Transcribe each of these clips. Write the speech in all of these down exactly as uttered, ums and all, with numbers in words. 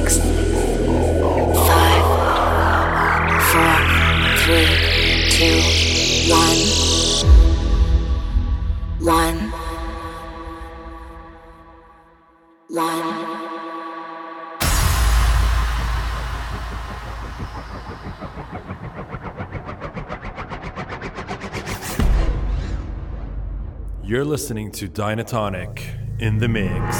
six, five, four, three, two, one, one, one. You're listening to Dynatonic in the mix.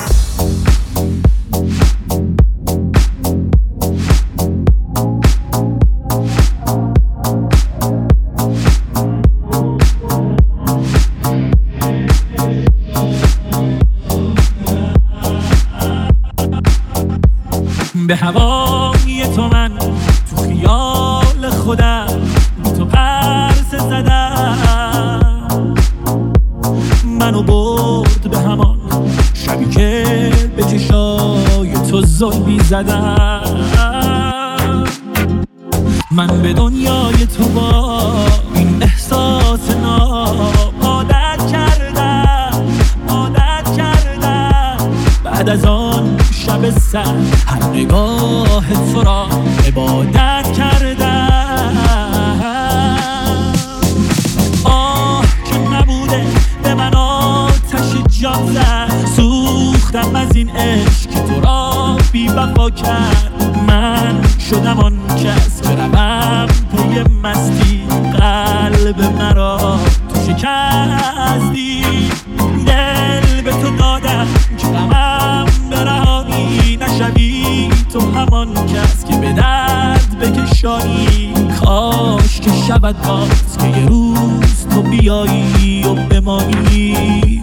به هوای تو من تو خیال خودم بی تو پرسه زدم، منو برد به همان شبی که به چشای تو زلبی زدم. من به دنیای تو با این احساس ناب عادت کردم عادت کردم. بعد از آن شب سر هر نگاه تو را عبادت کردم. آه که نبوده به من آتش جان زد، سوختم از این عشق که تو را بی وفا کرد. من شدم آن کس که روم پی مستی، قلب مرا تو شکستی. دل به تو دادم که غمم برهانی، نشوی تو همان کس که به درد بکشانی. کاش که شود باز که یه روز تو بیایی و بمانی.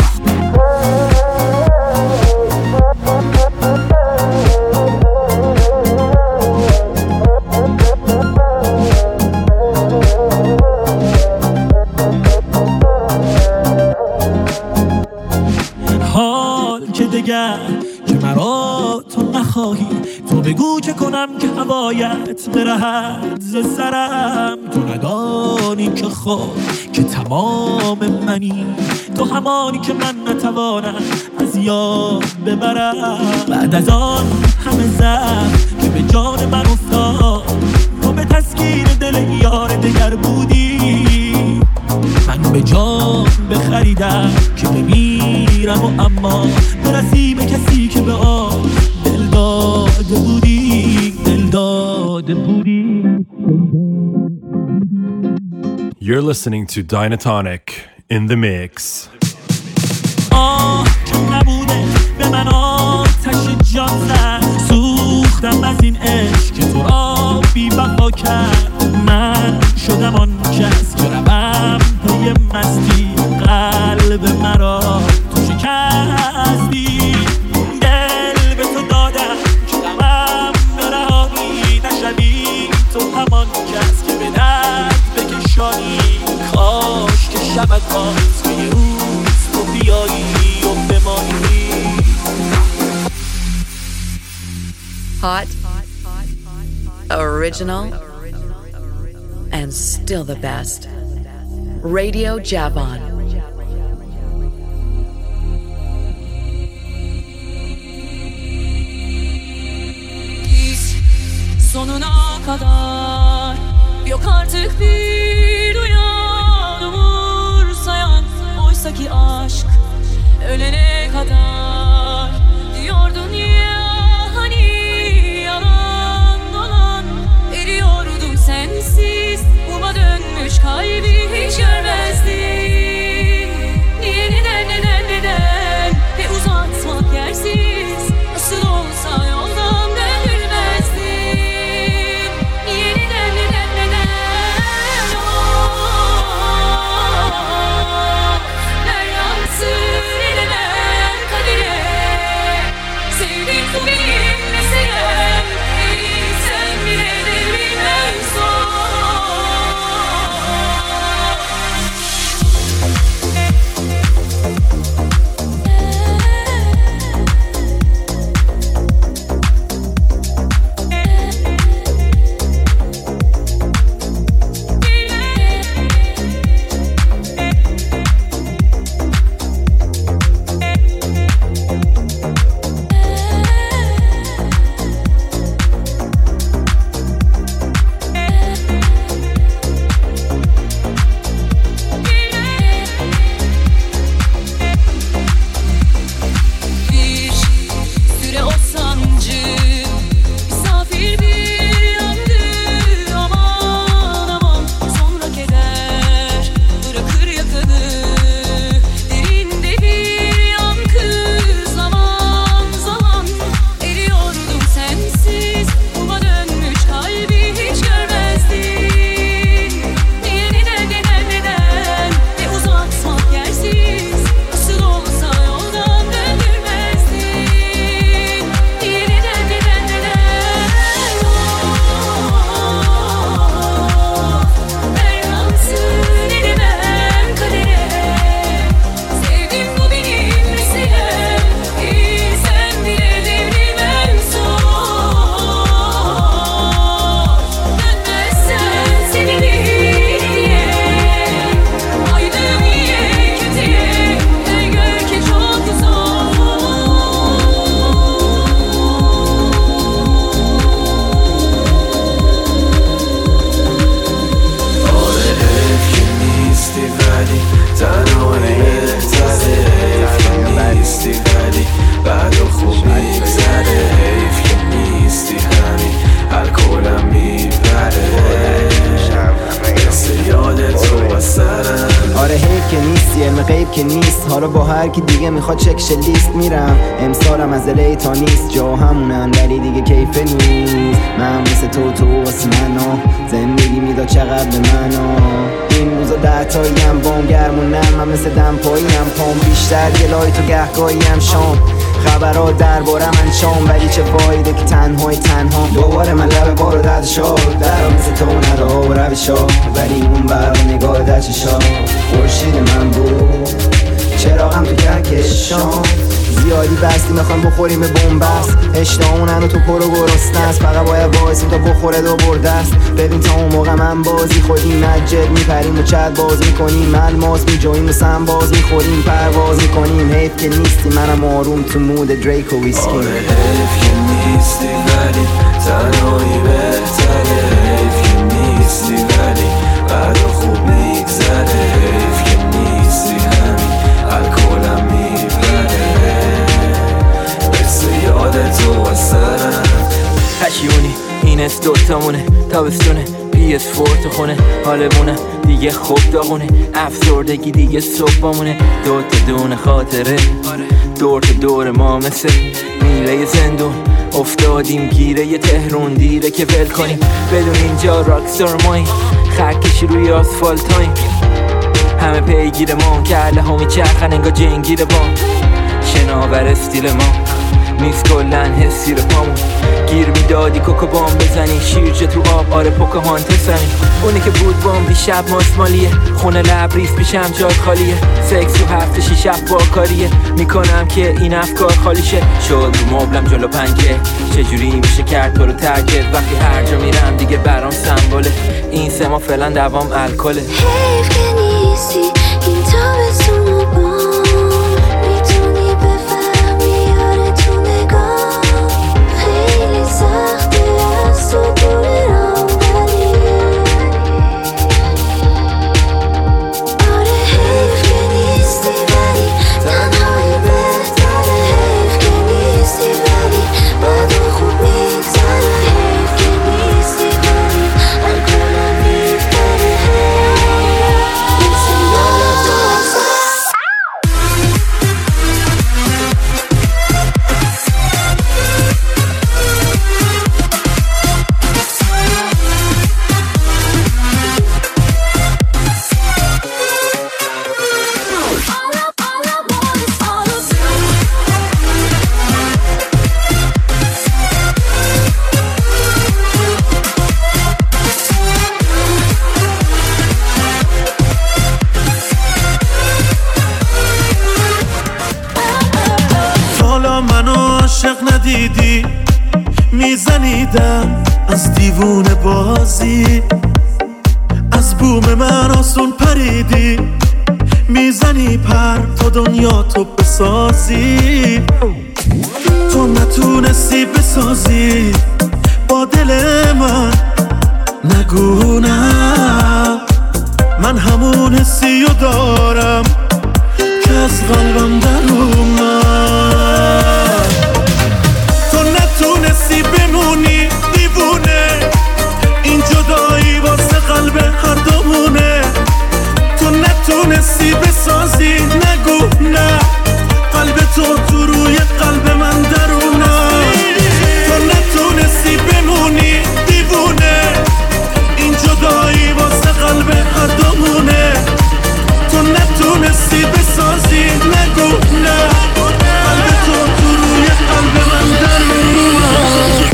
حال که دگر که مرا تو نخواهی، تو بگو چه کنم که هوایت برهد ز سرم. تو ندانی که خود که تمام منی، تو همانی که من نتوانم از یاد ببرم. بعد از آن همه زخم که به جان من افتاد، تو به تسکین دل یار دگر بودی. من به جان بخریدم که بمیرم و اما برسی به کسی که به آن دل داده بودی دل داده بودی. You're listening to Dynatonic in the mix. آه که نبوده به من آتش جان زد، سوختم از این عشق که تو را بی وفا کرد. من شدم آن کس که روم پی مستی، قلب مرا تو شکستی. دل به تو دادم که غمم برهانی، نشوی تو همان کس که به درد بکشانی. کاش که شود باز که یه روز تو بیایی و بمانی. Hot, original, and still the best. Radio Javon. Sonuna kadar yok artık bir uyan umur sayan. Oysa ki aşk ölene kadar diyordun ya hani, yalan dolan eriyordum sensiz. Uma dönmüş kalbi hiç görmezdin. Niye neden neden neden ve uzatmak yersiz, nasıl olsa yoldan dönülmezdin. Niye neden neden neden oh, ver yansın edemem kadere. حالا با هر کی دیگه میخواد چکش لیست میرم. امسالم از الی تا نیست جا همونن ولی دیگه کیف نیست. من مثل تو تو واسه منو زندگی میداد چقدر به منو. این روزا ده تاییم بام گرمونم من مثل دم پاییم پام بیشتر گلای تو گهگاهیم شام. خبرها درباره من شام ولی چه فایده که تنهای تنها. دوباره من لب بارو درد شاد درم مثل تو ندها و روشا ولی اون برا نگاه در چشا خورشید من بود چراغم تو کهکشان. زیادی بستی میخوام بخوریم به بومبست اشتهامونن و تو پر و گرسنه است. فقط باید وایسیم تا بخوره دو برده است. ببین تا اون موقع من بازی خودیم نجد میپریم و چت باز میکنیم الماس میجویم و سم باز میخوریم پرواز میکنیم. حیف که نیستی منم آروم تو مود دریک و ویسکی. آره حیف که نیستی ولی تنهایی بهتره. حیف که نیستی ولی بعد خوب میگذره. حیف که نیستی همین الکلم میبره قصه یاد تو از سرم. خشیونی این از دوتامونه تابستونه پی اس فور تو خونه حالمونه دیگه خوب داغونه افسردگی دیگه صبحمونه. دو تا دونه خاطره دور تا دور ما مثل میله زندون افتادیم گیره ی تهرون دیره که ول کنیم بدون اینجا راکستار ماییم خرکشی روی آسفالتاییم همه پیگیر ما کرده همی چرخن انگا جنگیر با شناور استیل ما نیست کلن حسی رو پامون گیر میدادی کوکو بام بزنی شیرجه تو آب آره پوکاهانتس زنی اونی که بود بام دیشب ماسمالیه خونه لبریز پیشم جای خالیه سکس تو هفته شیش با کاریه میکنم که این افکار خالیشه شد رو مبلم جلو پنکه چجوری میشه کرد تو رو ترکت وقتی هر جا میرم دیگه برام سمبوله این سما فعلا دوام الکله. حیف که نیستی این تابستون و بام میتونی بفهمی آره تو نگاه خیلی سخته از تو دورم ولی آره حیف که نیستی ولی تنهایی بهتره. حیف که نیستی ولی بعد خوب میگذره. حیف که نیستی ولی الکلم میبره مثل یاد تو از حالا منو عاشق ندیدی میزنیدم از دیوونه بازی از بوم من آسون پریدی میزنی پر تا دنیا تو بسازی. تو نتونستی بسازی با دل من نگو نه من همون حسی رو دارم که از قلبم در اومد. تو نتونستی بمونی دیوونه این جدایی واسه قلب هر دومونه. تو نتونستی بسازی نگو نه قلب تو تو روی قلب من درونه. تو نتونستی بمونی دیوونه این جدایی واسه قلب هر دومونه. تو نتونستی بسازی نگو نه قلب تو تو روی قلب من درونه.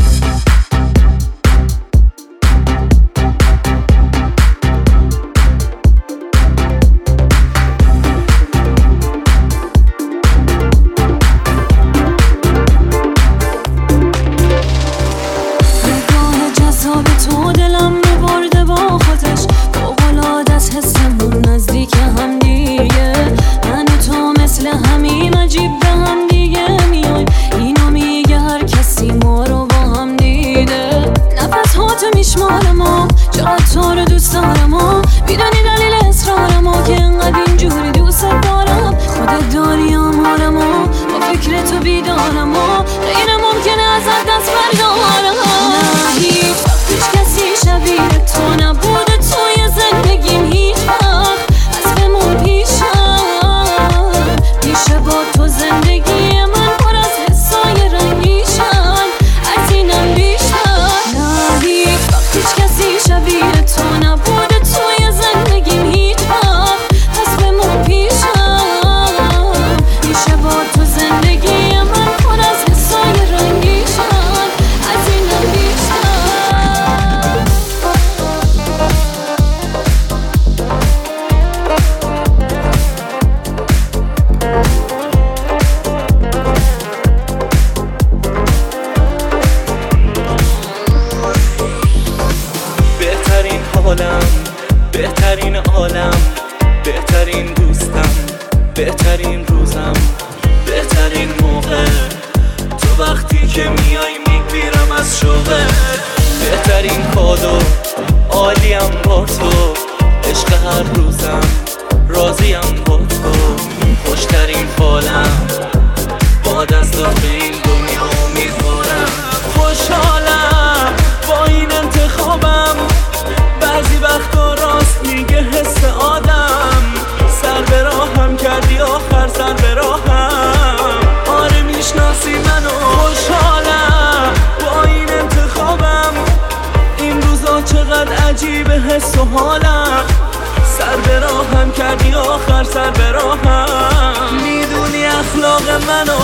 نگاه جذاب تو دلم رو برده با خودش فوق‌العاده‌ست حسمون نزدیک هم دیگه من و تو مثل همیم عجیب به هم دیگه میایم اینو میگه هر کسی ما رو با هم دیده نفس هاتو میشماره ما چقدر تو رو دوست دارم و میدونی دلیل اصرار ما که انقدر اینجوری دوست دارم خودت داری آمارم و با فکر تو بیدارم و غیر ممکنه ازت دست بردارم نه هیچ وقت کسی شبیه تو نبوده توی زندگیم هیچ وقت از بمون پیشم بهترین روزم بهترین موقع تو وقتی که میای میگیرم از شوقه بهترین کادو عالیم با تو عشق هر روزم راضیم با تو خوشترین فالم با دست به این دنیا امیدوارم خوشحالم با این انتخابم بعضی وقتا راست میگه حس آدم سر به راهم کردی آخر سر به راهم آره میشناسی منو خوشحالم با این انتخابم این روزا چقدر عجیبه حس و حالم سر به راهم کردی آخر سر به راهم میدونی اخلاق منو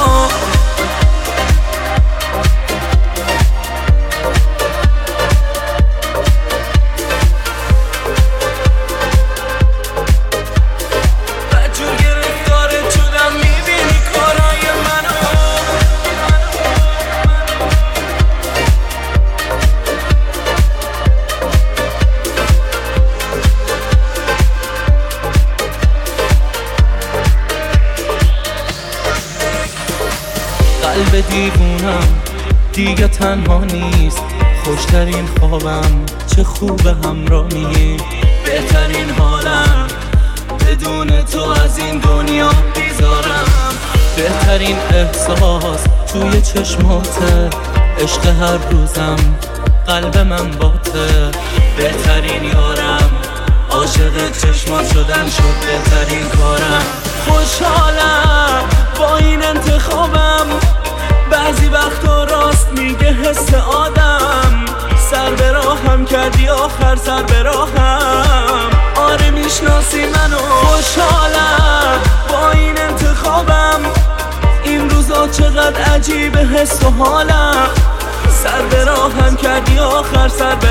قلب دیوونم دیگه تنها نیست خوشترین خوابم چه خوبه همراهی بهترین حالم بدون تو از این دنیا بیزارم بهترین احساس توی چشماته عشق هر روزم قلب من باته بهترین یارم عاشق چشمات شدن شد بهترین کارم خوشحالم با این انتخابم بعضی وقتا راست میگه حس آدم سر به راهم کردی آخر سر به راهم آره میشناسی منو خوشحالم با این انتخابم این روزا چقدر عجیبه حس و حالم سر به راهم کردی آخر سر به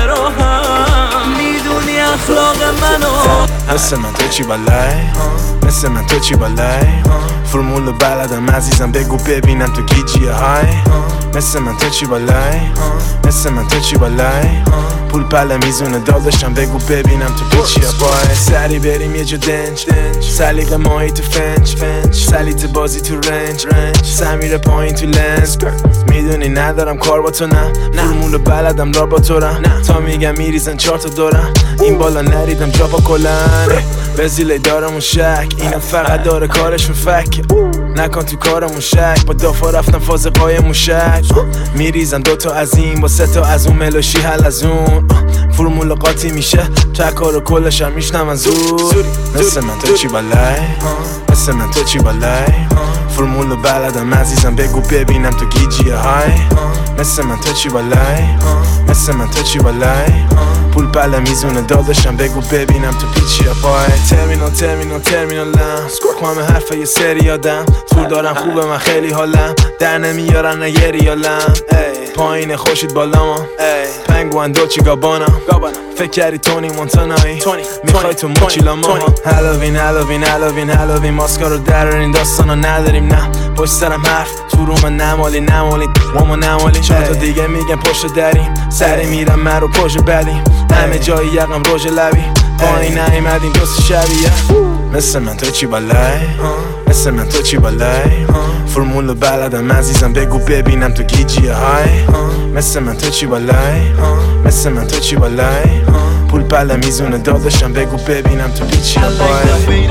راهم میدونی اخلاق منو مثل من تو چی بالای مثل من تو چی بالای فرمول بلدم عزیزم بگو ببینم تو گیجیه های مثل من تو چی بالای مثل من تو چی بالای پول پله میزونه داداشم بگو ببینم تو گیجیه بای سری بریم یه جا دنج سلیقه ماهی تو فنج سلیت بازی تو رنج سمیر پایین تو لنز میدونی ندارم کار با تو نه فرمول بلدم را با تو رم تا میگم میریزن چار تا دورم این بالا نریدم جا با کلن بزیله دارمون شک اینا فقط داره کارشون فک نکن تو کارمون شک با دافا رفتم فاز قای موشک میریزن دوتا از این با سه تا از اون ملوشی حل از اون فرمول قاطی میشه تکار و کلش هم میشنم از زور مثل من تو چی بالای مثل من تو چی بالای فرمول بلدم عزیزم بگو ببینم تو گیجیه های مثل من تو چی بالای مثل من تو چی بالای پول پله میزونه داداشم بگو ببینم تو پیچیه پای ترمینال ترمینال ترمینالم همه حرفه یه سری یادم طول دارم خوبه من خیلی حالم در نمیارن نه یه ریالم پایین خوشید بالام پنگوان دوچی گابانم فکر کردی تونی مونتانایی میخوای تو موچیلاما هالوین هالوین هالوین هالوین ماسکا رو درارین داستانو نداریم نه پشت سرم حرف تو رو من نمالی نمالی وامو نمالی چند تا دیگه میگن پشت دریم سری میرم من رو پشت بدیم همه جایی یقم روژ لبی پایین نیمدیم دوست شبیه مثل من تو چی بالای مثل من تو چی بالای فرمول بلدم عزیزم بگو ببینم تو گیجیه های مثل من تو چی بالای مثل من تو چی بالای پول پله میزونه داداشم بگو ببینم تو پیچیه بای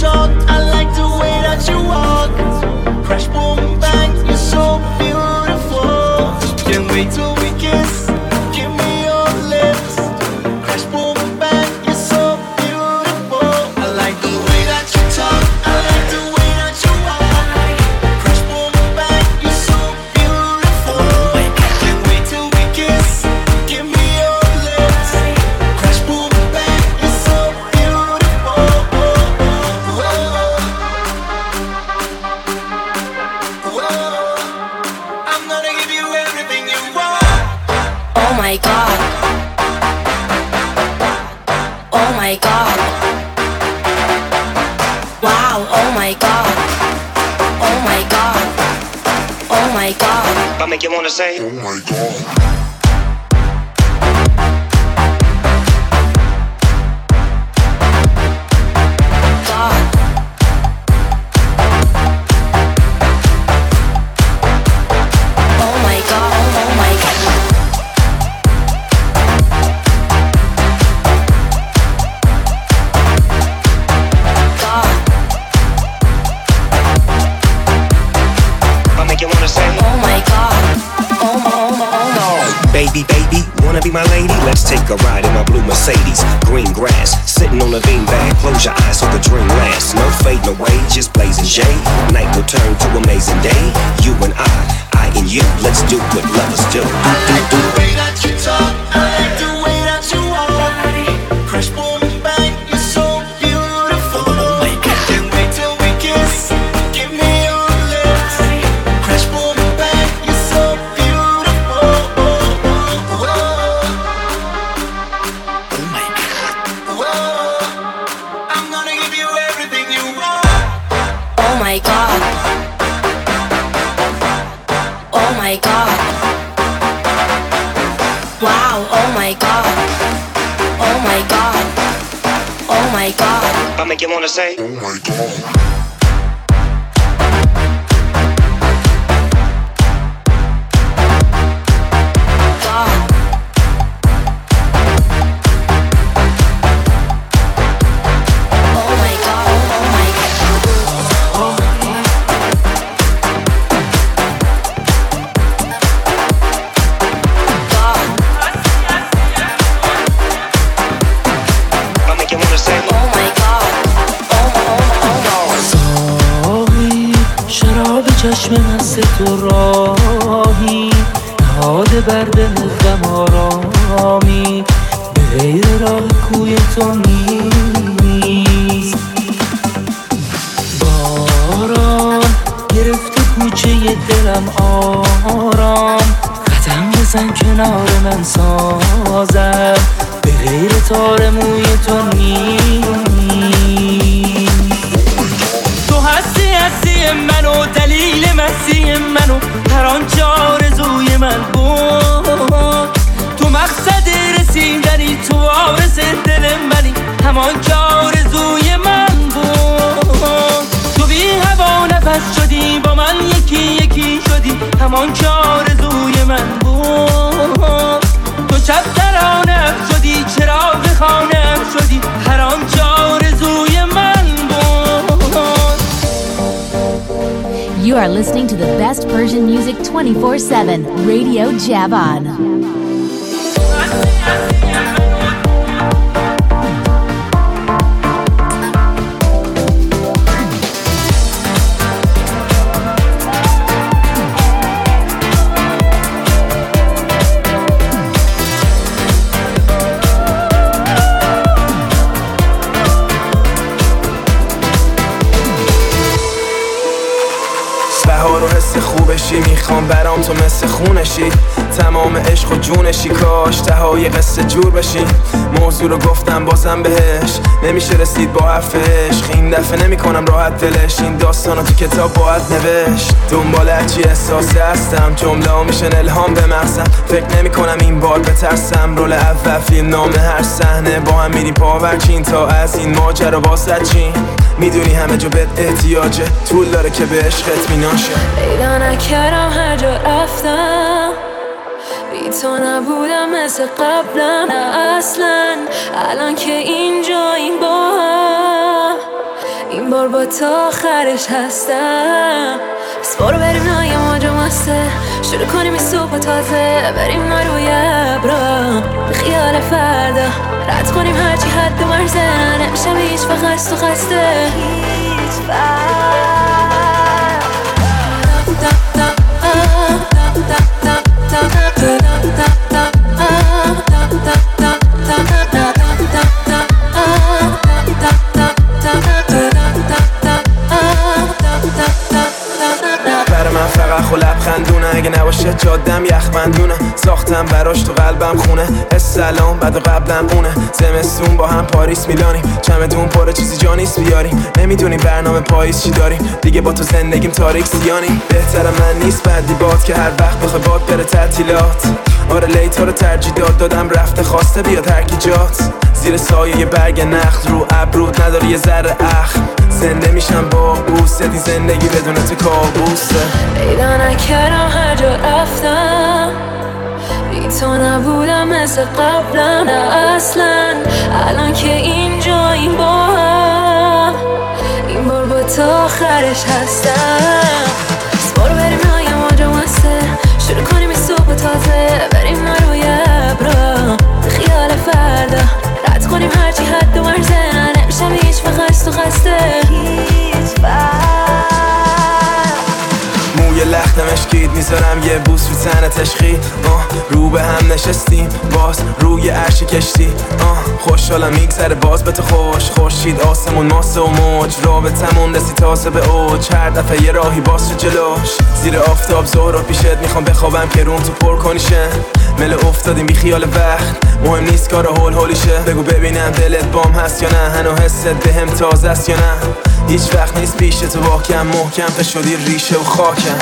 Crash, boom, bang, you're so beautiful. Can't wait till we kiss. Give me your lips. Crash, boom, bang, you're so beautiful. I like the way that you talk. I like the way that you walk. Crash, boom, bang, you're so beautiful. Can't wait till we kiss. Give me your lips. Crash, boom, bang, you're so beautiful. Whoa. Oh my god. Oh my god. Wow, oh my god. Oh my god. Oh my god. I make you wanna say, oh my god. God. baby, wanna be my lady? Let's take a ride in my blue Mercedes. Green grass, sitting on a beanbag. Close your eyes so the dream lasts. No fading away, just blazing shade. Night will turn to amazing day. You and I, I and you, let's do what lovers do. I like the way that you talk, I like the way that you walk. Crash, boom, bang, you're so beautiful. Oh my God. Can't wait till we kiss, give me your lips. Crash, boom, bang, you're so beautiful. Oh, oh, oh. Oh my God. Whoa. I'm gonna give you everything you want. Oh my God. Oh my God. Wow, oh my God. Oh my God. Oh my God. I make you wanna say, oh my God. چشم مست تو راهی نهاده بر دل غم آرامی به غیر راه کوی تو نیست. باران گرفته کوچه دلم آرام قدم بزن کنار من سازم به غیر تار موی تو نیست. تو هستی هستی منو دلیل مستی منو هر آنچه آرزوی من بود. تو مقصد رسیدنی تو وارث دل منی همان که آرزوی من بود. تو بی هوا نفس شدی با من یکی یکی شدی همان که آرزوی من بود. تو شب ترانه شدی چراغ خانه شدی هر آنچه آرزوی من بود. You are listening to the best Persian music twenty-four seven, Radio Javan. بهار و حس خوبشی میخوام برام تو مثل خونشی تمام عشق و جونشی کاش تهای قصه جور بشی. موضوع رو گفتم بازم بهش نمیشه رسید با حرف عشق این دفعه نمی کنم راحت دلش این داستانو تو کتاب باید نوشت. دنبال هرچی احساسی هستم جمله ها میشن الهام به مغزم فکر نمی کنم این بار بترسم رول اول فیلم نام هر صحنه با هم میریم پاورچین تا از این ماجرا واسه چین میدونی همه جا بهت احتیاجه طول داره که به عشقت میناشه. پیدا نکردم هر جا رفتم بی تو نبودم مثل قبلم نه اصلا الان که اینجا این با هم این بار با تا آخرش هستم. بس برو بریم نای ماجا مسته شروع کنیم این صبح تازه بریم ما روی ابرا به خیال فردا رد کنیم هرچی حد مرزه نمیشم هیچ فقط تو خسته هیچ برای من فقط خو لبخندونه اگه نباشه جادم یخ بندونه ساختم براش تو قلبم خونه السلام بعد و قبلم اونه زمستون با هم پاریس میلانیم چمدون پر چیزی جا نیست بیاریم نمیدونیم برنامه پاییز چی داریم دیگه با تو زندگیم تاریک سیانیم بهتر من نیست بعدی باد که هر وقت بخوای باد بره تعطیلات آره لیتا رو ترجیح داد دادم رفته خواسته بیاد هر کی جات زیر سایه یه برگ نخل رو ابرود نداری یه ذره اخ زنده میشم با بوسه دی زندگی بدون تو کابوسه. پیدا نکردم هر جا رفتم بی تو نبودم مثل قبلم نه اصلا الان که اینجا این با هم این بار با تا آخرش هستم. بس برو بریم نای ماجا مسته شروع کنیم این صبح تازه بریم ما روی بذارم یه بوس رو تن تشخی. آه رو به هم نشستیم باز روی عرش کشتی. آه خوشحالم میگذره باز به تو خوش خورشید آسمون ماسه و موج رابطمون رسی تازه به اوج. هر دفعه یه راهی باز شد جلوش زیر آفتاب ظهر پیشت میخوام بخوابم که روم تو پر کنیشه. مل افتادیم بی خیال وقت مهم نیست کار هول هولیشه. بگو ببینم دلت بام هست یا نه هنو حست بهم تازه است یا نه. هیچ وقت نیست پیش تو واکم محکم تا شدی ریشه و خاکم.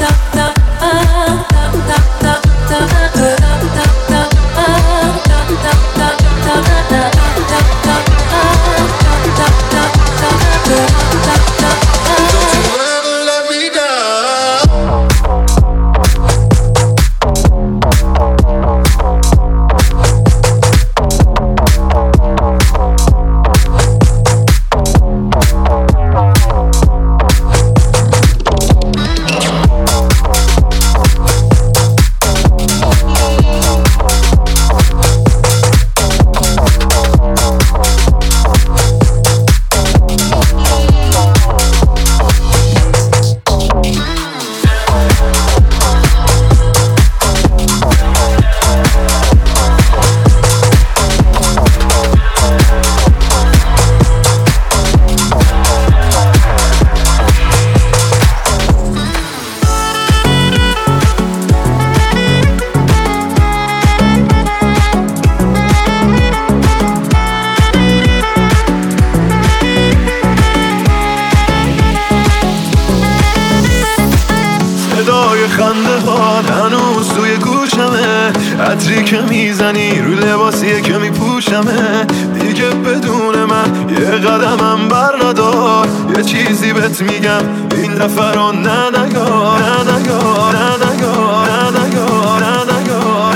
عطری که میزنی رو لباسیه که میپوشمه دیگه بدون من یه قدمم بر ندار. یه چیزی بهت میگم این دفعه رو نه نگار نه نگار نه نگار نه نگار نه نگار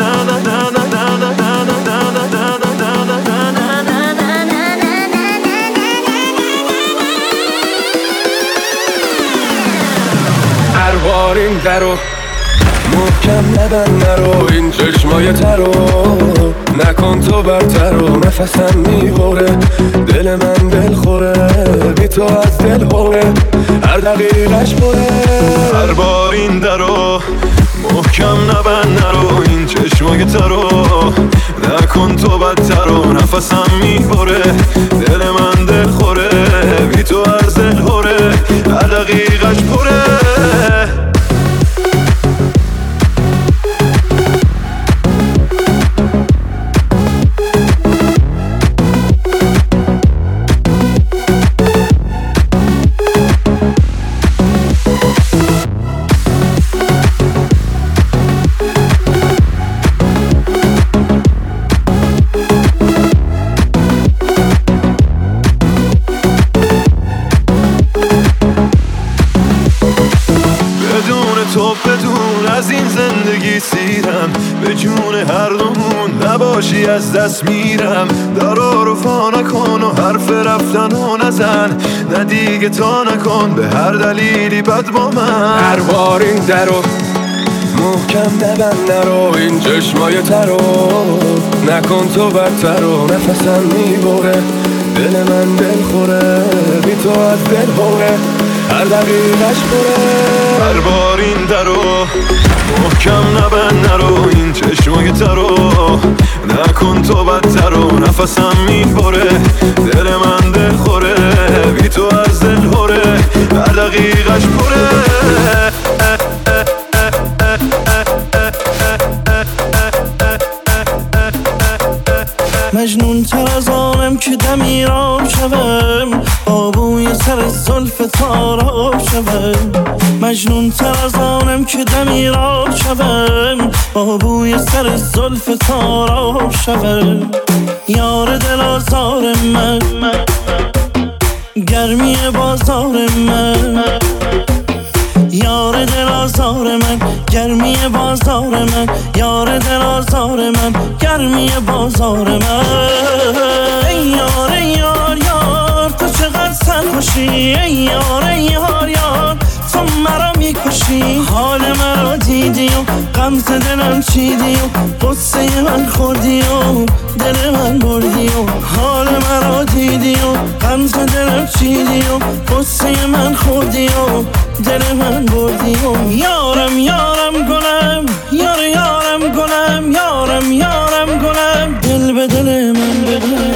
هر بار این درو محکم نبند نرو این چشمای ترو نکن تو برترو. نفسم میبره دل من دل خوره بی تو از دل هوره هر دقیقش بره. هر بار این درو محکم نبند نرو این چشمای ترو نکن تو بدترو. نفسم میبره دل من دل خوره بی تو از دل هوره هر دقیقش پره. نباشی از دست میرم درا رو فا نکن و حرف رفتن و نزن نه دیگه تا نکن به هر دلیلی بد با من. هر بار این درو محکم نبند نرو این چشمای ترو نکن تو بدترو. نفسم میبره دل من دل خوره بی تو از دل هوره هر دقیقش بره. هر بار این درو محکم نبند نرو این چشمای ترو نکن تو بدترو. نفسم میبره دل من دل خوره بی تو از دل هوره هر دقیقش پره. مجنون تر از آنم که دمیرام شوم با بوی سر زلف تارا شوم. مجنون تر از آنم که دمیرام شوم با بوی سر زلف تارا شوم. یار دل آزار من گرمی بازار من یار دل آزار من گرمی بازار من یار دل آزار من گرمی بازار من. ای یار ای یار یار تو چقدر سرخوشی ای یار ای یار یار تو مرا میکشی. حال مرا دیدی و غمزه دلم چیدی و قصه من خوردی و دل من بردی و حال مرا دیدی و غمزه دلم چیدی و قصه من خوردی و دل من بردی و یارم یارم گلم یار یارم گلم یارم یارم گلم دل به دل من بده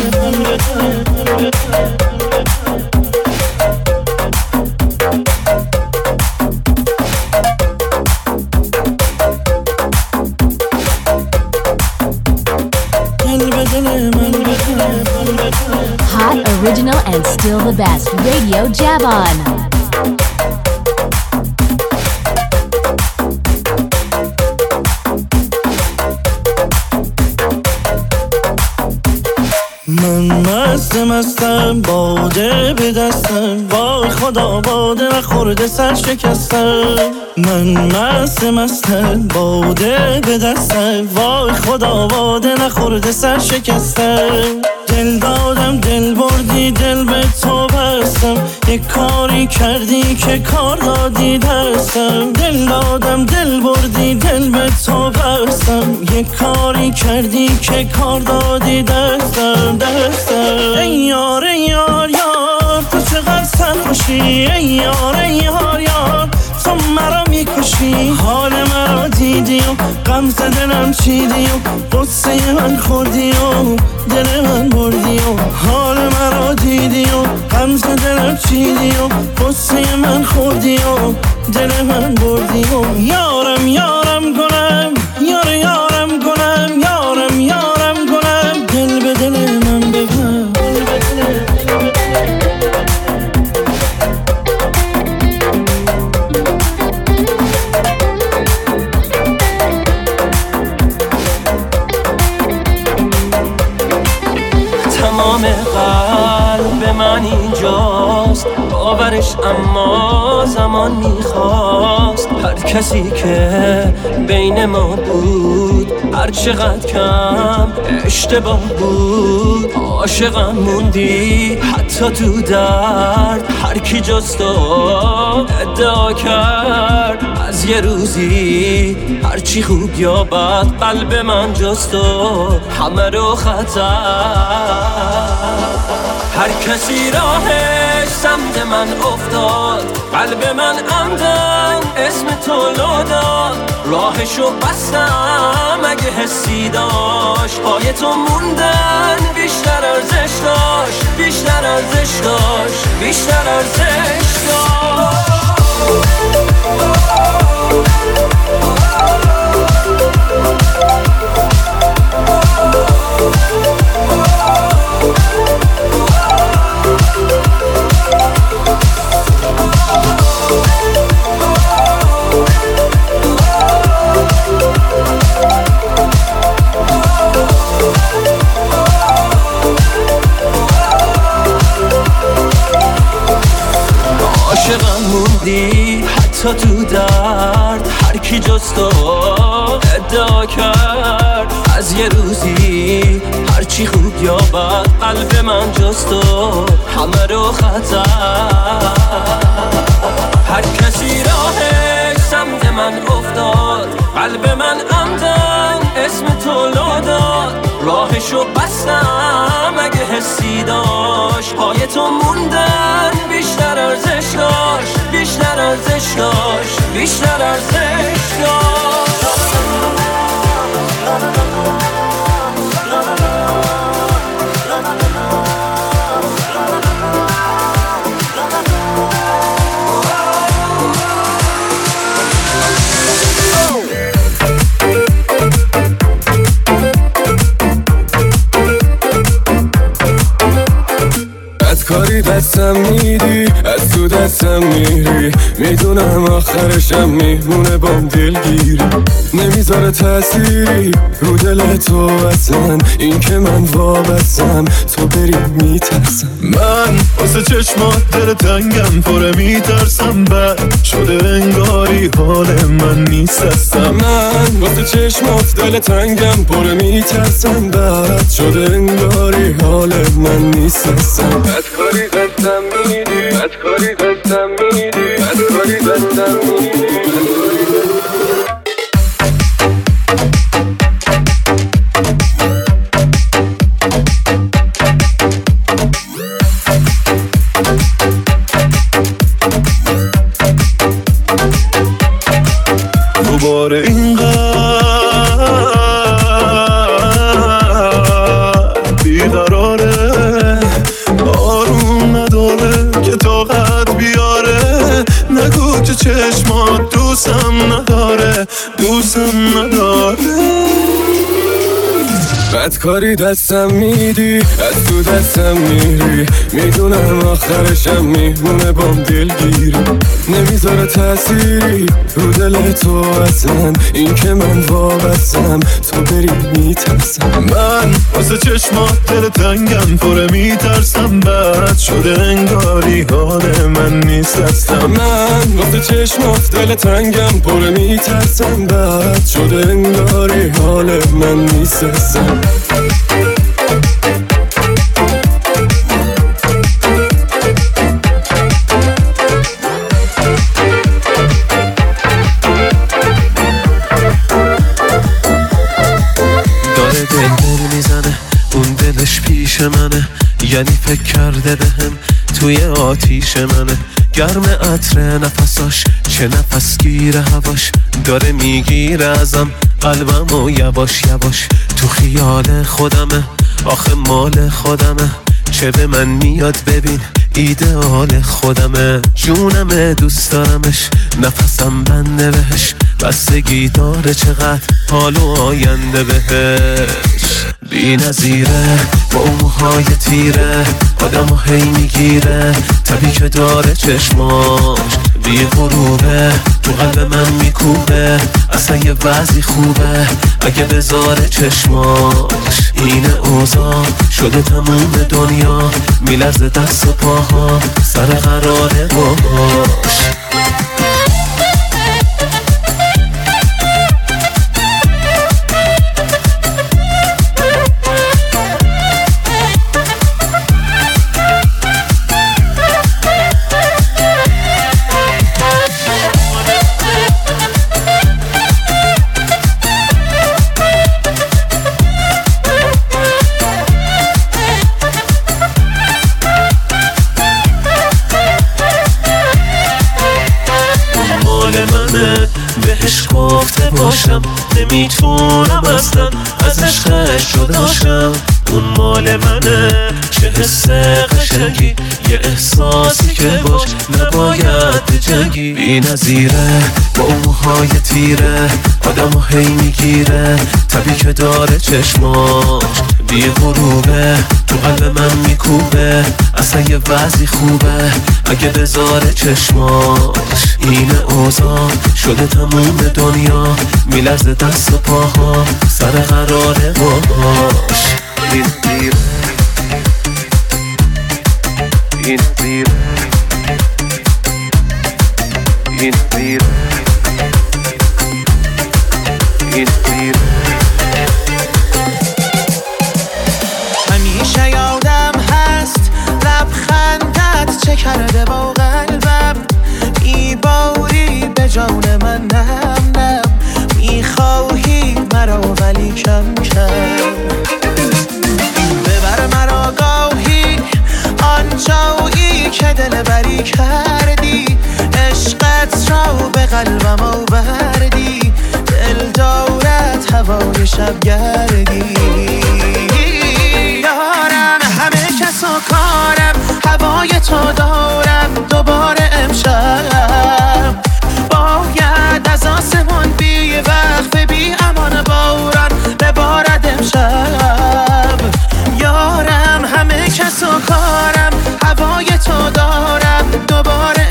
Hot, original, and still the best. Radio Javon. من مست مستم باده به دستم وای خدا باده نخورده سر شکستم من مست مستم باده به دستم وای خدا باده نخورده سر شکستم دل دادم دل بردی دل به تو بستم یک کاری کردی که کار دادی دستم دل دادم دل بردی دل به تو بستم یک کاری کردی که کار دادی دستم دستم ای یار ای یار یار تو چقدر سرخوشی ای یار ای یار یار تو مرا میکشی حال مرا دیدی و غم دلم چیدی و قصه من خوردی و دل من بردی و حال مرا دیدی و غم دلم چیدی و قصه من خوردی و دل من بردی و یارم یارم گلم یار یارم گلم یارم یارم گلم دل به دل من ببر تمام قلب من اینجاست باورش اما زمان میخواست هر کسی که بین ما بود هر چقدر کم اشتباه بود عاشقم موندی حتی تو درد هر کی جز تو ادعا کرد از یه روزی هرچی خوب یا بد قلب من جز تو همه رو خطر هر کسی راهش سمت من افتاد قلب من عمدن اسم تو لو داد راهشو بستم اگه حسی داشت پای تو موندن بیشتر ارزش داشت بیشتر ارزش داشت بیشتر ارزش داشت عاشقم موندی حتی تو درد هر کی جز تو ادعا کرد از یه روزی هرچی خوب یا بد قلب من جز تو همه رو خطر هر کسی راهش سمت من افتاد قلب من عمدن اسم تو لو داد راهشو بستم اگه حسی داشت پای تو موندن بیشتر ارزش داشت بیشتر ارزش داشت بیشتر ارزش داشت کاری دستم میدی از تو دستم میری میدونم آخرشم میمونه بام دلگیری نمیذاره تأثیری رو دل تو اصلا این که من وابستم تو بری میترسم من واسه چشمات دل تنگم پره میترسم بد شده انگاری حال من نیست هستم من واسه چشمات دل تنگم پره میترسم بد شده انگاری حال من نیست هستم بدکاری دستم میدی بدکاری دستم میدی بدکاری دستم میدی بدکاری دستم میدی، از تو دستم میری، میدونم آخرشم میمونه بام دلگیری، نمیذاره تأثیری رو دل تو اصلا، این که من وابستم تو بری میترسم. من واسه چشمات دل تنگم پره میترسم، بد شده انگاری حال من نیست هستم. من واسه چشمات دل تنگم پره میترسم، بد شده انگاری حال من نیست هستم. داره دل دل میزنه اون دلش پیش منه، یعنی فکر کرده بهم توی آتیش منه، گرم عطر نفساش چه نفسگیر هواش، داره میگیره ازم قلبم و یواش یواش، تو خیال خودمه آخه مال خودمه، چه به من میاد ببین ایدئال خودمه، جونمه دوست دارمش نفسم بنده بهش، بستگی داره چقدر حال و آینده بهش، بی نظیره با اون موهای تیره آدم و هی میگیره، تبی که داره چشماش بی غروبه تو قلب من میکوبه، اصلا یه وضعی خوبه اگه بذاره چشماش، این اوضاع شده تموم دنیا میلرزه دست و پاها سر قراره باش. بهش گفته باشم نمیتونم اصلا از عشقش جداشم، اون مال منه چه حس قشنگی، یه احساسی که باش نباید بجنگی، بی نظیره با اون موهای تیره آدم و هی میگیره، تبی که داره چشماش بی غروبه تو قلب من میکوبه، اصلا یه وضعی خوبه اگه بذاره چشماش، این اوضاع شده تموم دنیا میلرزه دست و پاها سر قراره باش. این دیره این دیره این دیره این دیره همیشه یادم هست لبخندت چه کرده با قلبم، میباری به جان من نم نم، میخواهی مرا ولی کم کم، ببر مرا گاهی آنجایی که دل بری کردی، عشقت را به قلبم آوردی، دل دارد هوای شب گردی، دارم همه کس و کارم هوای تو دارم، دوباره امشب باید از آسمان بی وقف بی امان باران ببارد امشب، یارم همه کس و کارم هوای تو دارم، دوباره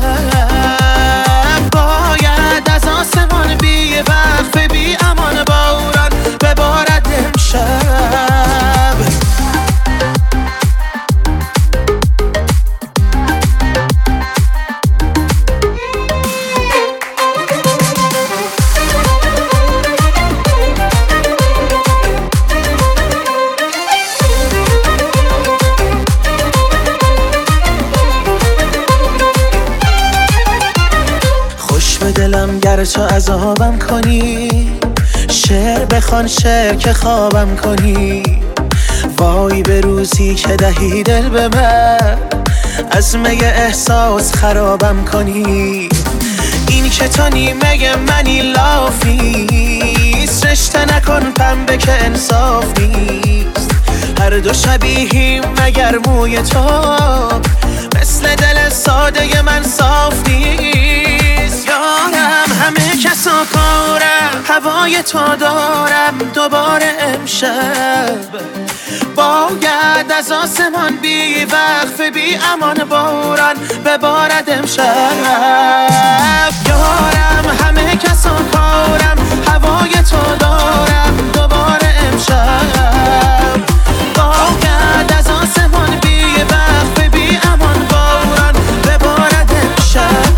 امشب باید از آسمان بی وقف بی امان باران ببارد امشب. دلم گر تو عذابم کنی، شعر بخوان شعر که خوابم کنی، وای به روزی که دهی دل به من از می احساس خرابم کنی، این که تو نیمه منی لاف نیست، رشته نکن پنبه که انصاف نیست، هر دو شبیهیم مگر موی تو مثل دل ساده من صاف نیست، یارم همه کس و کارم هوای تو دارم، دوباره امشب امشب باید از آسمان بی وقف بی امان باران ببارد امشب. یارم همه کسان کارم هوای تو دارم دوباره امشب باید از آسمان بی وقف بی امان باران ببارد امشب.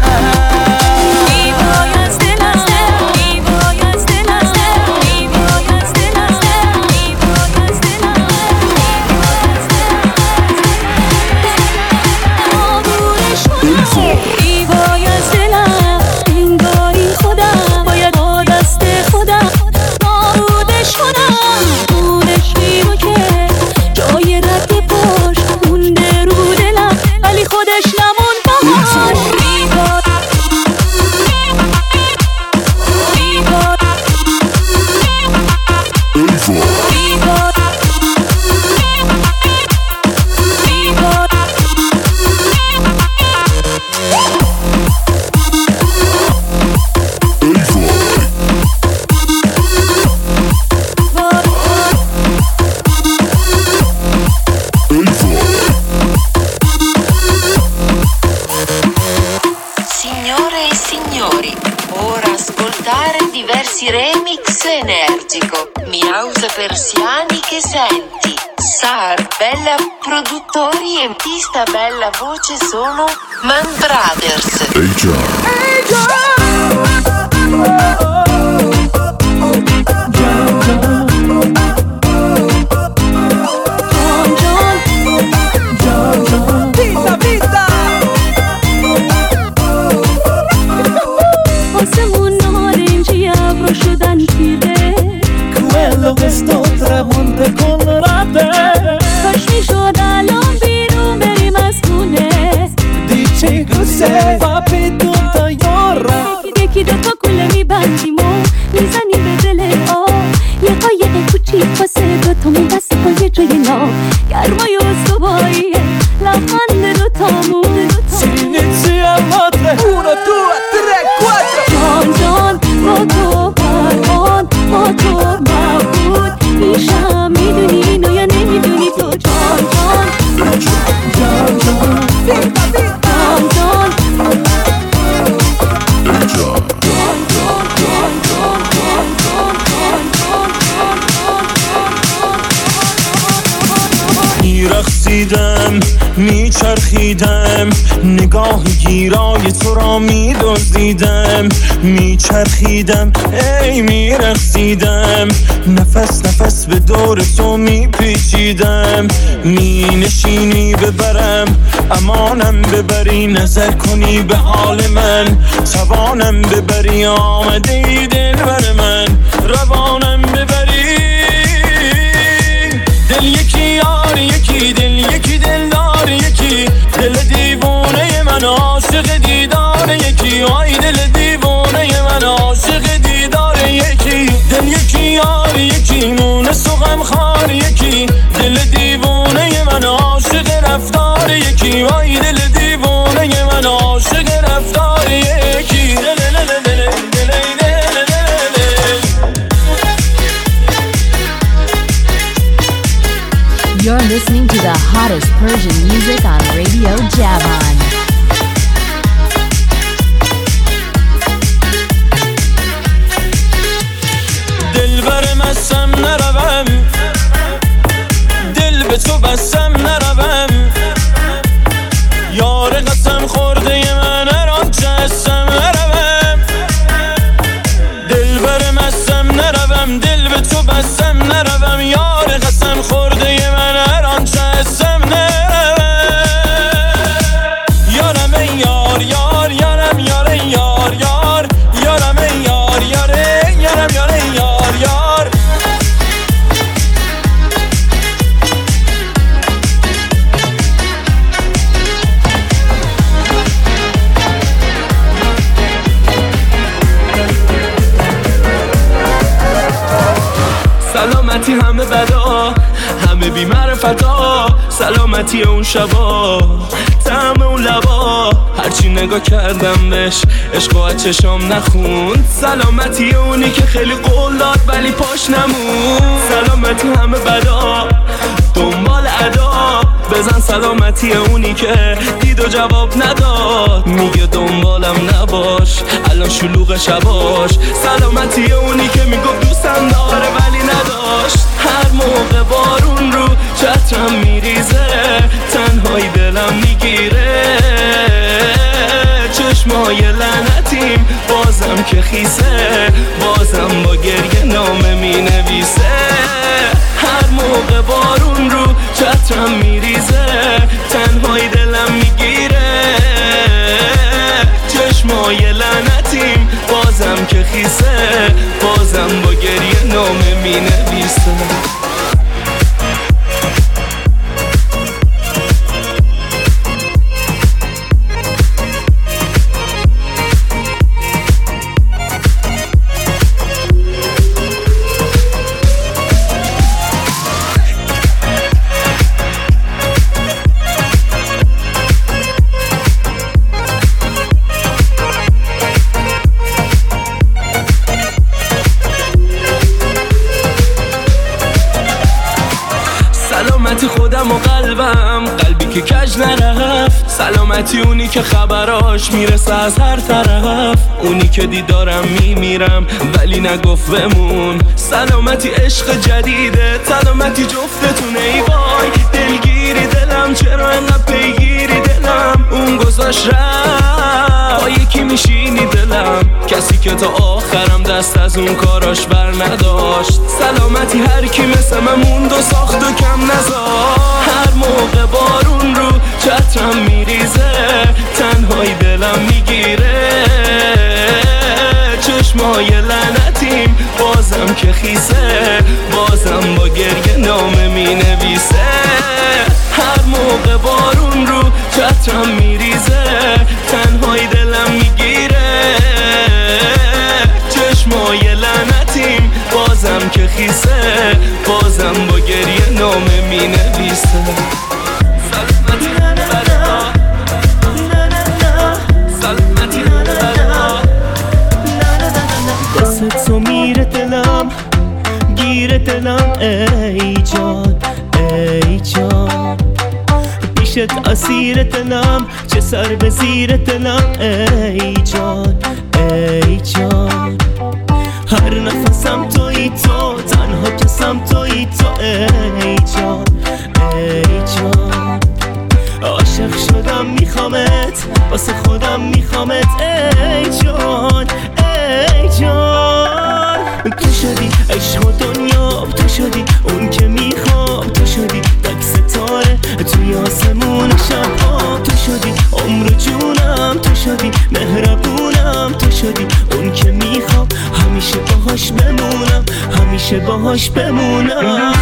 Persiani che senti Sar, Bella produttori e artista bella voce sono Man Brothers. Hey John. Hey John. Vita, vita. آسمون نارنجی ابرو شدن تیره quello che sto tramonte con ratte کاش میشد الان بیرون بریم از خونه dici cos'è papi tutta yorra یکی دوتا کوله میبندیم و میزنیم به دل آب یه قایق کوچیک واسه دوتامون بس پای جای ناب گرمای استواییه لبخند دوتامون si inizia a battere uno due tre quattro جان جان با تو پران با تو مبود میشم میدونی اینو یا نمیدونی تو جان جان جان جان ویتا ویتا جان جان میرقصیدم میچرخیدم نگاه گیرای تو را میدزدیدم میچرخیدم ای میرقصیدم نفس نفس به دور تو میپیچیدم مینشینی ببرم امانم ببری نظر کنی به حال من توانم ببری آمده ای دل بر من روانم ببری دل یکی یار یکی دل یکی دل دار یکی دل دیوانه من عاشق دیدار یکی آی دل دیوانه من عاشق دیدار یکی دل یکی یار یکی مونس و غمخوار یکی دل دیوانه من عاشق رفتار یکی آی دل دیوانه من عاشق رفتار یکی دل دل دل دل دل You're listening to the hottest Persian music on Radio Javan. دل برم ازم نروم دل به تو بستم نروم یار قسم خورده من هر آنچه هستم نروم دل برم ازم نروم دل به تو بستم نروم یار قسم خورده من هر آنچه هستم نروم یارم ای یار یار یارم یار ای یار یار یارم ای یار یار یارم یار ای یار یار سلامتی همه بدا، همه بی معرفتا، سلامتی اون شبا، طعم اون لبا، هرچی نگاه کردم بهش عشق و چشام نخوند. سلامتی اونی که خیلی قول داد ولی پاش نمون. سلامتی همه بدا، دنبال ادا، بزن سلامتی اونی که دید و جواب نداد. میگه دنبالم نباش الان شلوغ شباش. سلامتی اونی که میگفت دوستم داره ولی نداشت. هر موقع بارون رو چترم میریزه، تنهایی دلم میگیره. چشمای لعنتیم بازم که خیسه، بازم با گریه نامه مینویسه. هر موقع بارون رو چترم میریزه، تنهایی دلم میگیره. چشمای لعنتیم بازم که خیسه، بازم با گریه نامه مینویسه. سلامتی خودم و قلبم، قلبی که کج نرفت. سلامتی اونی که خبراش میرسه از هر طرف، اونی که دیدارم میمیرم ولی نگفت بمون. سلامتی عشق جدیده، سلامتی جفتتونه. ای وای دلگیری دلم، چرا انقدر پیگیری دلم. اون گذاشت رفت، با یکی میشینی دلم، کسی که تا آخرم دست از اون کاراش بر نداشت. سلامتی هر کی مثل من موند و ساخت و کم نزار. هر موقع بارون رو چترم میریزه، تنهایی دلم میگیره. چشمای لعنتیم بازم که خیسه، بازم با گریه نامه مینویسه. هر موقع بارون رو چترم میریزه، تنهایی دلم میگیره. چشمای لعنتیم بازم که خیسه، بازم با گریه نامه مینویسه. سلامتی بدا، سلامتی بدا. دست تو میره دلم، گیره دلم. ای جان ای جان، پیشت اسیر دلم، چه سر به زیر دلم. ای جان ای جان، هر نفسم تویی تو، تنها کسم تویی تو. ای جان ای جان، عاشق شدم میخوامت، واسه خودم میخوامت. ای جان ای جان، تو شدی عشق و دنیا، تو شدی اون که میخوام. تو شدی تک ستاره توی آسمون شبها. تو شدی عمر و جونم، تو شدی مهربونم. تو شدی اون که میخوام همیشه باهاش بمونم، همیشه باهاش بمونم.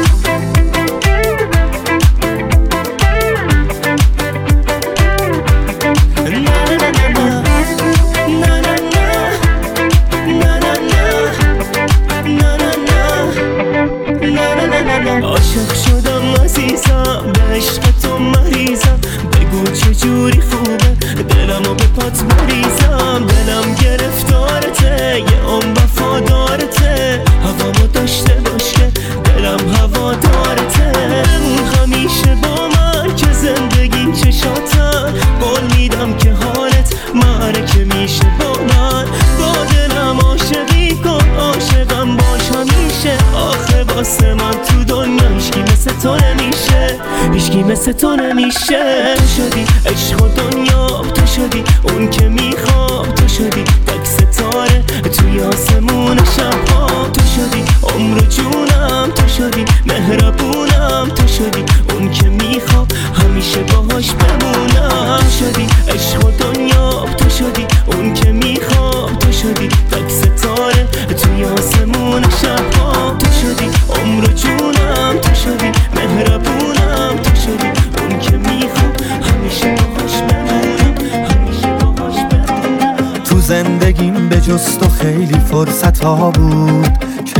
عاشق شدم عزیزم، به عشق تو مریضم. بگو چجوری خوبه دلمو به پات بریزم. دلم گرفتارته، یه عمر وفادارته. هوامو داشته باش که دلم هوادارته. اون همیشه با من که زندگیم چشاتم. قول میدم که حالت معرکه میشه با من. با دلم عاشقی کن، عاشقم باش همیشه. آخه واسه من تو دنیا هیچکی مثل تو نمیشه، هیچکی مثل تو نمیشه. تو شدی عشق و دنیا، تو شدی اون که میخوام. تو شدی تک ستاره توی آسمون شبها. تو شدی عمر و جونم، تو شدی مهربونم. تو شدی اون که میخوام همیشه باهاش بمونم. تو شدی عشق و دنیا، تو شدی اون که میخوام. تو شدی تک ستاره توی آسمون شبها. تو شدی عمر و جونم، تو شدی مهربونم. تو شدی اون که میخوام همیشه باهاش بمونم، همیشه باهاش بمونم. تو زندگیم به جز تو خیلی فرصت ها بود که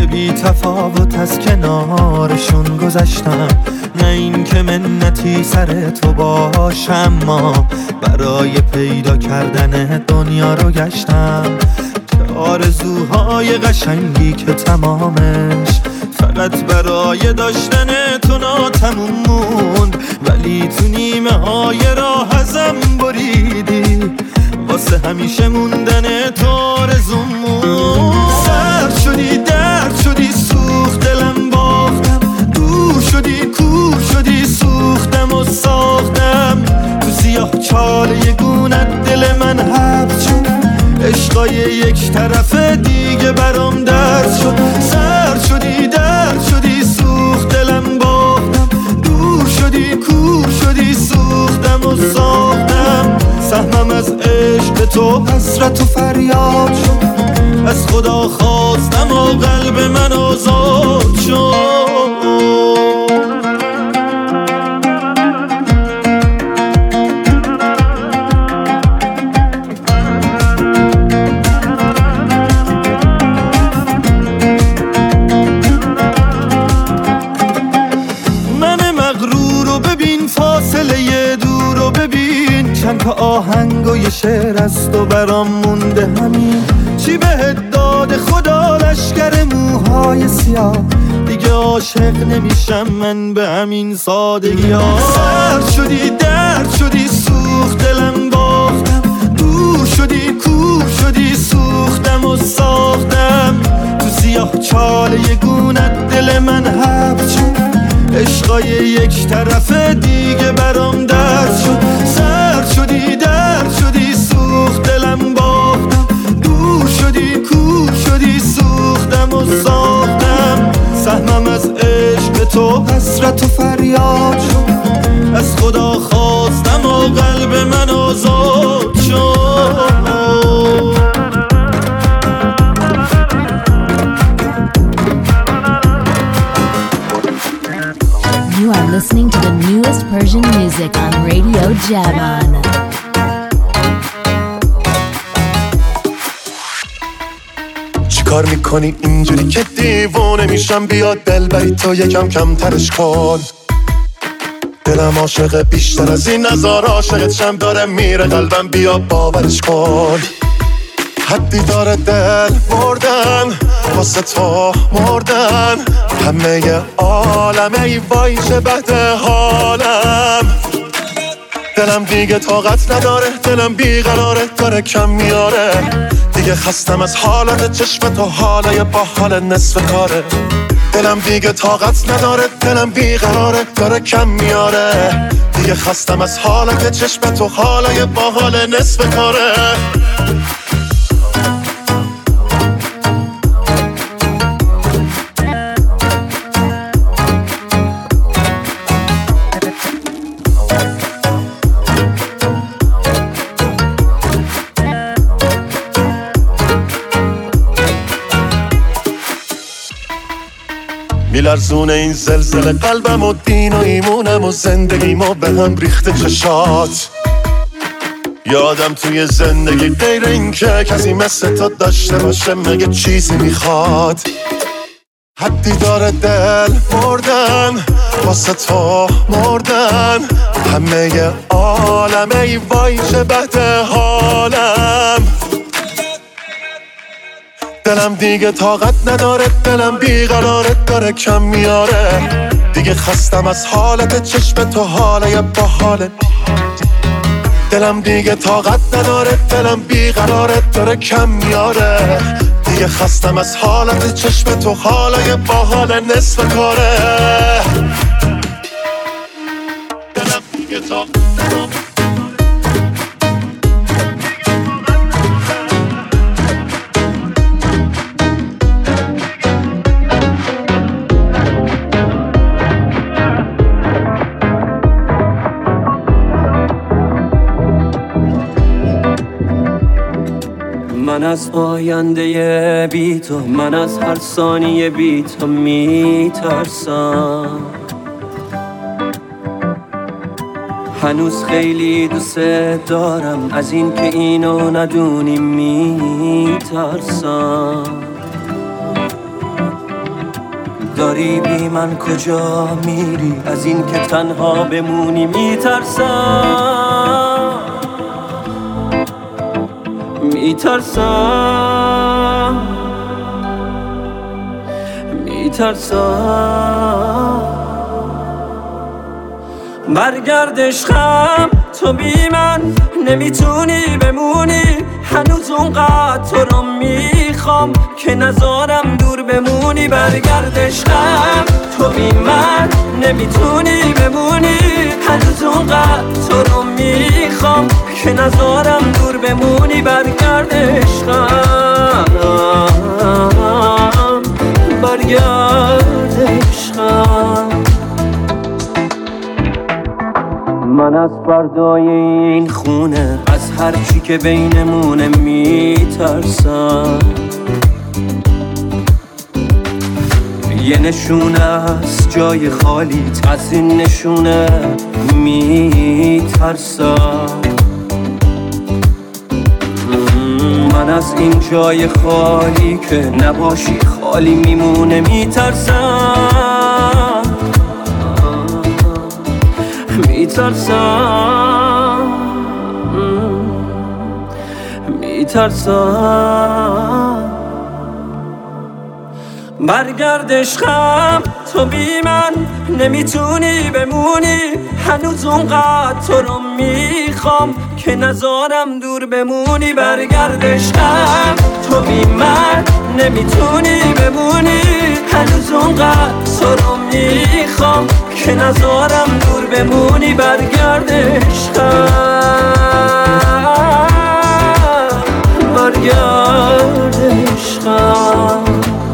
بی تفاوت از کنارشون گذشتم، نه این که منتی سر تو باشم، ما برای پیدا کردن دنیا رو گشتم. آرزوهای قشنگی که تمامش فقط برای داشتن تو ناتموم موند، ولی تو نیمه های راه ازم بریدی، واسه همیشه موندن تو آرزوم موند. سرد شدی، درد شدی، سوخت دلم باختم، دور شدی، کور شدی، سوختم و ساختم، تو سیاه چاله گونت دل من حبس شد، عشقای یک طرفه دیگه برام درد شد. سرد شدی، درد شدی، سوخت دلم باختم، دور شدی، کور شدی، سوختم و ساختم، سهمم از عشق تو حسرت و فریاد شد، از خدا خواستم و قلب من آزاد شد. چند تا آهنگ و یه شعر از تو برام مونده، همین چی بهت داده خدا لشکر موهای سیاه، دیگه عاشق نمیشم من به همین سادگی ها. سرد شدی، درد شدی، سوخت دلم باختم، دور شدی، کور شدی، سوختم و ساختم، تو سیاه چاله گونت دل من حبس شد، عشقای یک طرفه دیگه برام درد شد. سرد شدی، درد شدی، سوخت دلم باختم، دور شدی، کور شدی، سوختم و ساختم، سهمم از عشق تو حسرت و فریاد شد، از خدا خواستم و قلب من آزاد شد. You are listening to the newest Persian music on Radio Javan. چیکار میکنی اینجوری که دیوونه میشم؟ بیا دلبری تو یکم کمترش کن، دلم عاشق بیشتر از این نظار عاشقت شم، داره میره قلبم، بیا باورش کن. حدی داره دل مردن واسه تو مردن، همه عالمه ای وای چه بده حالم، دلم دیگه طاقت نداره، دلم بیقراره، داره کم میاره، دیگه خستم از حالت چشم تو، حالای با حال نصف کاره، دلم دیگه طاقت نداره، دلم بیقراره، داره کم میاره، دیگه خستم از حالت چشم تو، حالای با حال نصف کاره. میلرزونه این زلزله قلبم و دین و ایمونم و زندگیم و به هم ریخته چشات، یادم توی زندگی غیر این که کسی مثل تو داشته باشه مگه چیزی میخواد. حدی داره دل مردن واسه تو مردن، همه عالمه ای وای چه بده حالم، دلم دیگه طاقت نداره، دلم بیقراره، داره کم میاره، دیگه خستم از حالت چشم تو، حالای با حالت، دلم دیگه طاقت نداره، دلم بیقراره، داره کم میاره، دیگه خستم از حالت چشم تو، حالای با حال نصف کاره، دلم دیگه طاقت من از آینده بی تو، من از هر ثانیه بی تو میترسم، هنوز خیلی دوست دارم، از این که اینو ندونی میترسم، داری بی من کجا میری؟ از این که تنها بمونی میترسم میترسم میترسم برگرد عشقم تو بی من نمیتونی بمونی هنوز اونقدر تو رو میخوام که نذارم دور بمونی برگرد عشقم تو بی من نمیتونی بمونی هنوز اونقدر تو رو میخوام که نذارم دور بمونی برگرد عشقم برگرد عشقم من از فردای این خونه از هر چی که بینمونه میترسم یه نشونه از جای خالیت از این نشونه میترسم من از این جای خالی که نباشی خالی میمونه میترسم میترسم میترسم برگرد عشقم تو بی من نمیتونی بمونی هنوز اونقدر تو رو میخوام که نذارم دور بمونی برگرد عشقم تو بی من نمیتونی بمونی هنوز اونقدر تو رو میخوام که نذارم دور بمونی برگرد عشقم برگرد عشقم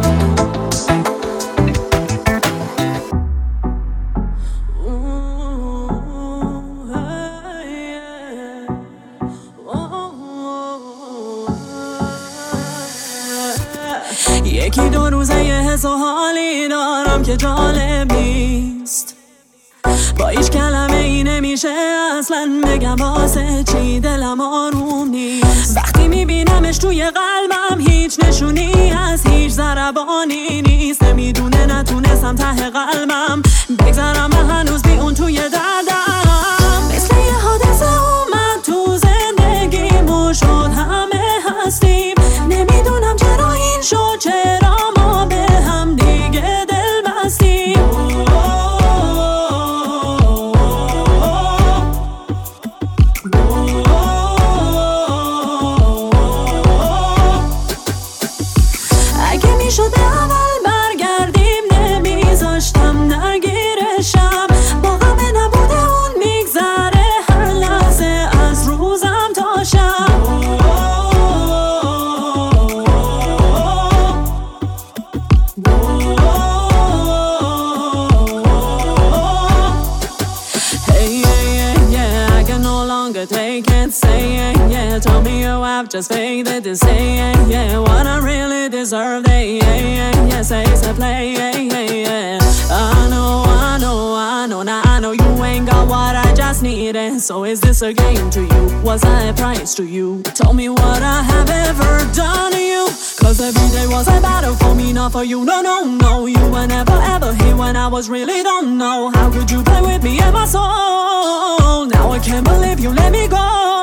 یکی دو روزه یه حس و حالی دارم که جالب نیست با هیچ کلمه ای نمیشه اصلا بگم واسه چی دلم آروم نیست وقتی میبینمش توی قلبم هیچ نشونی از هیچ ضربانی نیست نمیدونه نتونستم ته قلبم بگذرم و هنوز بی اون توی دردم مثل یه حادثه اومد تو زندگیمو شد همه هستیم نمیدونم چرا این شد چرا ما به هم دیگه دل بستیم اگه میشد اول برگردیم نمیذاشتم نگیرشم با غم نبوده اون میگذره هر لحظه از روزم تا شب take it, say it, yeah. Tell me you have just faked it to say it, yeah. What I really deserve, they, yeah, yeah, yeah. Say it's a play, yeah, yeah, yeah. I know, I know, I know. Now I know you ain't got what I just needed. So is this a game to you? Was I a prize to you? Tell me what I have ever done to you. Cause every day was a battle for me, not for you. No, no, no. You were never ever here when I was really don't know. How could you play with me and my soul? Now I can't believe you let me go.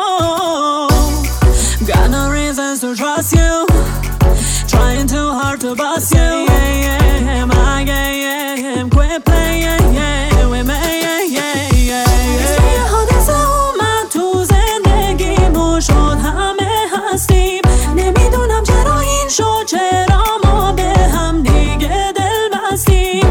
Got no reasons to trust you. Trying too hard to bust you. Yeah, yeah, my game. Quit playing, yeah, with me, yeah, yeah, yeah. مثل یه حادثه اومد تو زندگیمو شد همه هستیم نمیدونم چرا این شد چرا ما به هم دیگه دل بستیم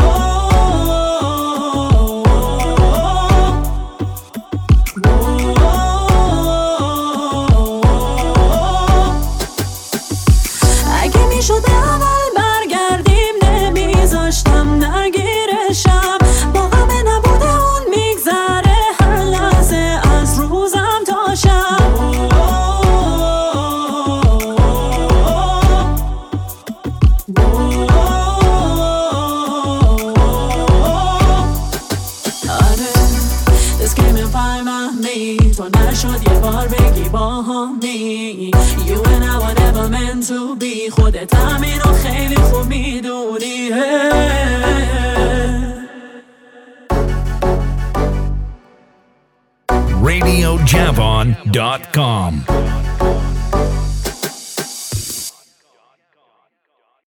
اگه میشد اول برگردیم نمیذاشتم نگیرشم با غم نبوده اون میگذره هر لحظه از روزم تا شب This came in five of me تو نشد یه بار بگی با همی You and I were never meant to be خودت همین رو خیلی خوب میدونی hey. radio javon dot com.